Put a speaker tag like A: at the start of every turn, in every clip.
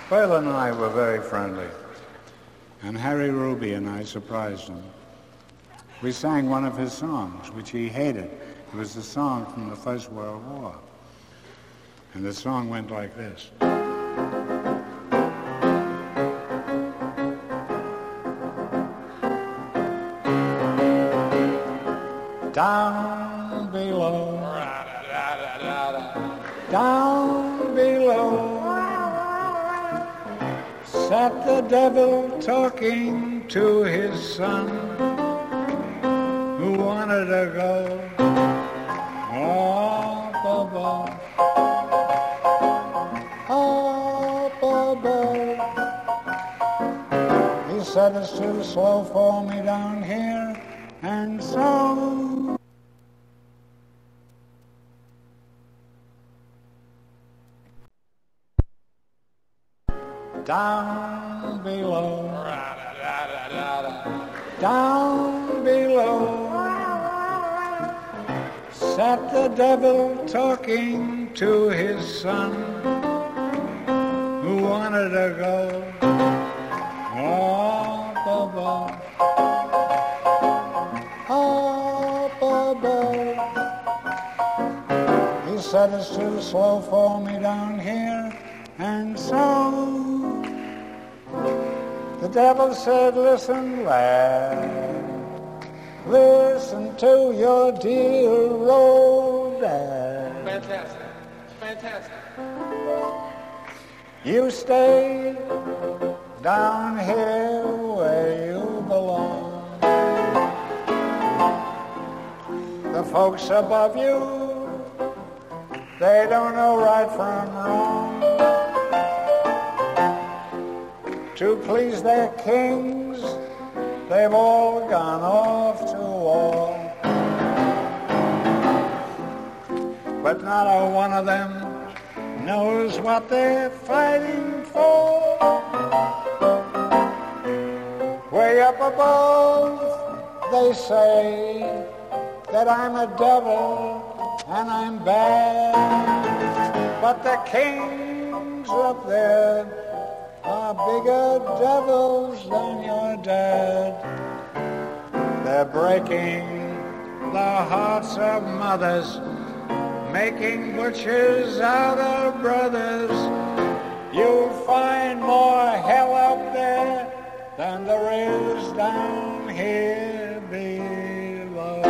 A: Berlin and I were very friendly, and Harry Ruby and I surprised him. We sang one of his songs, which he hated. It was a song from the First World War. And the song went like this. Down below, down below, sat the devil talking to his son, who wanted to go up above, up above. He said it's too slow for me down here, and so down below, down below, sat the devil talking to his son, who wanted to go up above, up above. He said it's too slow for me down here, and so the devil said, listen, lad, listen to your dear old dad.
B: Fantastic, fantastic.
A: You stay down here where you belong. The folks above you, they don't know right from wrong. To please their kings, they've all gone off to war. But not a one of them knows what they're fighting for. Way up above, they say that I'm a devil and I'm bad. But the kings up there are bigger devils than your dad. They're breaking the hearts of mothers, making butchers out of brothers. You'll find more hell up there than there is down here below.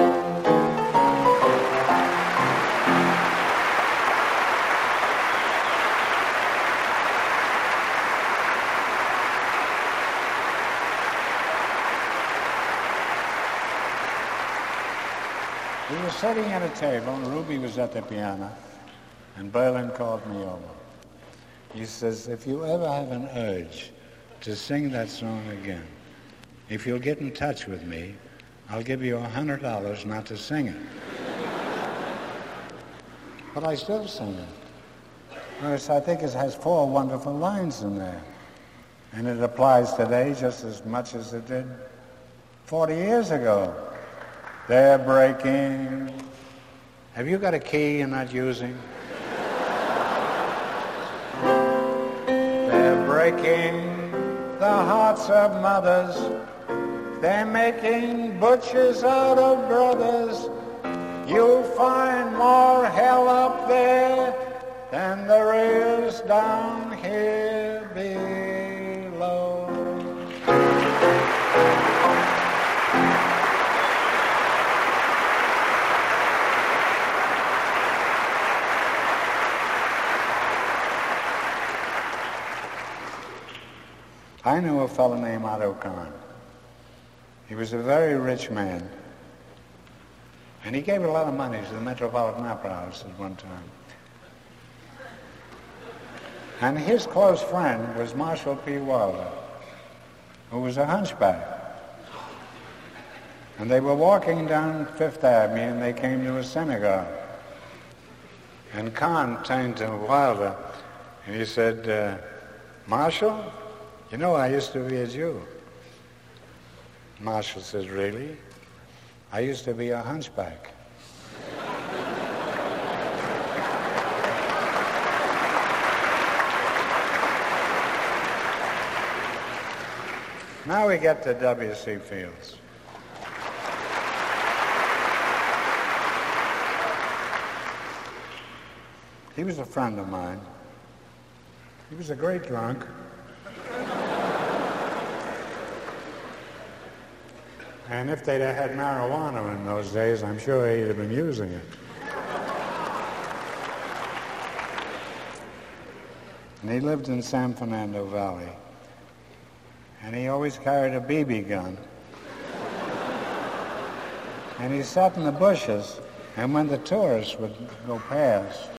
A: We were sitting at a table, and Ruby was at the piano, and Berlin called me over. He says, if you ever have an urge to sing that song again, if you'll get in touch with me, I'll give you $100 not to sing it. But I still sing it. Whereas I think it has 4 wonderful lines in there. And it applies today just as much as it did 40 years ago. They're breaking. Have you got a key you're not using? They're breaking the hearts of mothers. They're making butchers out of brothers. You'll find more hell up there than there is down here below. I knew a fellow named Otto Kahn. He was a very rich man. And he gave a lot of money to the Metropolitan Opera House at one time. And his close friend was Marshall P. Wilder, who was a hunchback. And they were walking down Fifth Avenue and they came to a synagogue. And Kahn turned to Wilder and he said, Marshall, you know I used to be a Jew. Marshall says, really? I used to be a hunchback. Now we get to W.C. Fields. He was a friend of mine. He was a great drunk. And if they'd have had marijuana in those days, I'm sure he'd have been using it. And he lived in San Fernando Valley. And he always carried a BB gun. And he sat in the bushes, and when the tourists would go past,